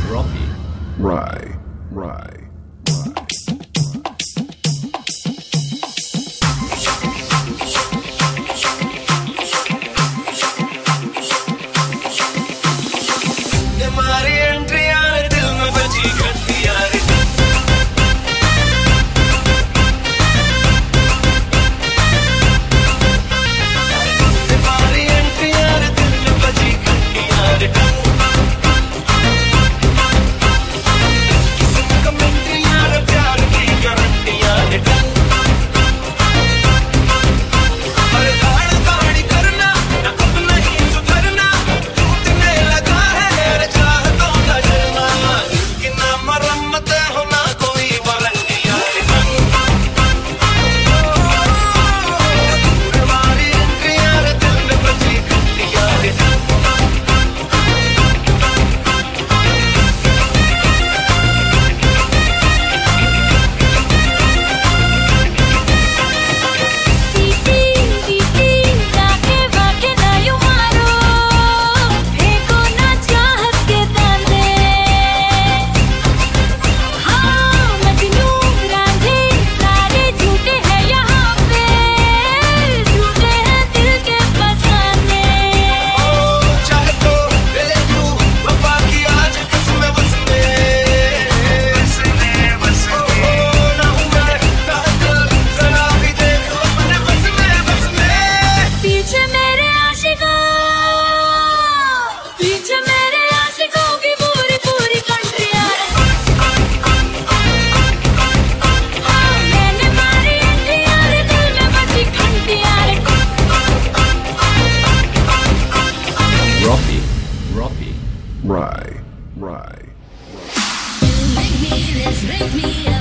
Rocky. Rye. हमारी entry यार दिल में बजी घंटी यार हमारी एंट्री यार दिल में बजी घंटी यार किस्म का मिंट्री यार प्यार की गारंटी यार अरे दाड़ दाड़ी करना ना अब नहीं सुधरना टूटने लगा है चाहतों का झरना कि ना मरम्मत होना कोई वारंटी यार हमारी एंट्री यार दिल में बजी घंटी यार चाहे तो ले लूं वफा की आज किस्में बस में ना हूं मैं कातिल जरा भी देख अपने बस में पीछे मेरे आशिकों की पूरी कंट्री यार मैंने मारी एंट्री यार दिल में बजी घंटी यार Rocky. Rye. Make me this, raise me up.